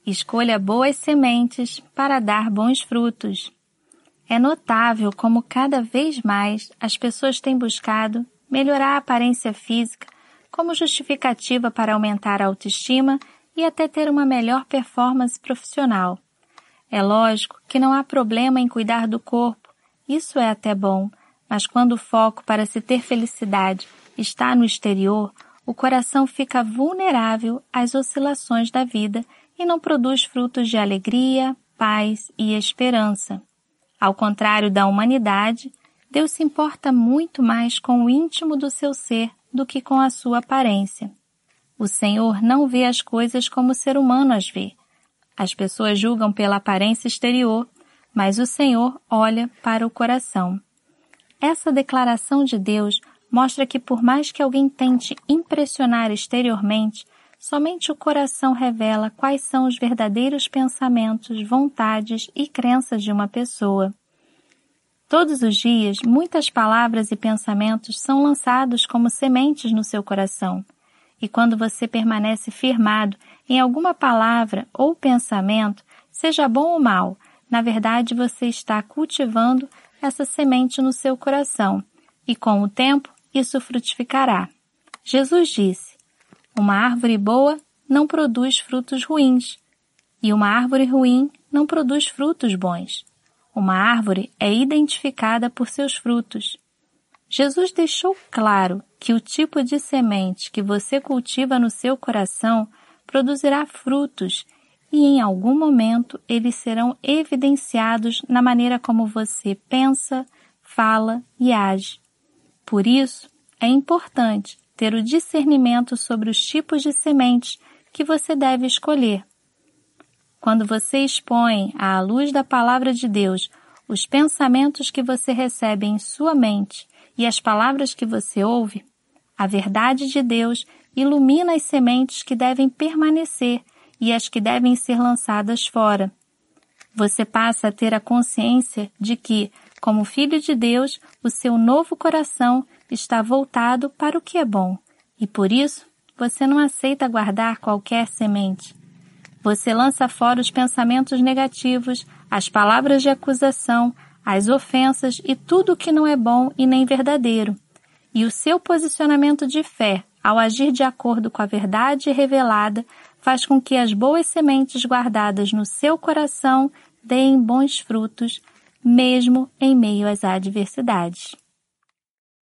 Escolha boas sementes para dar bons frutos. É notável como cada vez mais as pessoas têm buscado melhorar a aparência física como justificativa para aumentar a autoestima e até ter uma melhor performance profissional. É lógico que não há problema em cuidar do corpo, isso é até bom, mas quando o foco para se ter felicidade está no exterior, o coração fica vulnerável às oscilações da vida e não produz frutos de alegria, paz e esperança. Ao contrário da humanidade, Deus se importa muito mais com o íntimo do seu ser do que com a sua aparência. O Senhor não vê as coisas como o ser humano as vê. As pessoas julgam pela aparência exterior, mas o Senhor olha para o coração. Essa declaração de Deus mostra que por mais que alguém tente impressionar exteriormente, somente o coração revela quais são os verdadeiros pensamentos, vontades e crenças de uma pessoa. Todos os dias, muitas palavras e pensamentos são lançados como sementes no seu coração. E quando você permanece firmado em alguma palavra ou pensamento, seja bom ou mal, na verdade você está cultivando essa semente no seu coração. E com o tempo, isso frutificará. Jesus disse: uma árvore boa não produz frutos ruins, e uma árvore ruim não produz frutos bons. Uma árvore é identificada por seus frutos. Jesus deixou claro que o tipo de semente que você cultiva no seu coração produzirá frutos e em algum momento eles serão evidenciados na maneira como você pensa, fala e age. Por isso, é importante ter o discernimento sobre os tipos de sementes que você deve escolher. Quando você expõe à luz da Palavra de Deus os pensamentos que você recebe em sua mente e as palavras que você ouve, a verdade de Deus ilumina as sementes que devem permanecer e as que devem ser lançadas fora. Você passa a ter a consciência de que, como filho de Deus, o seu novo coração está voltado para o que é bom, e por isso você não aceita guardar qualquer semente. Você lança fora os pensamentos negativos, as palavras de acusação, as ofensas e tudo o que não é bom e nem verdadeiro. E o seu posicionamento de fé, ao agir de acordo com a verdade revelada, faz com que as boas sementes guardadas no seu coração deem bons frutos, mesmo em meio às adversidades.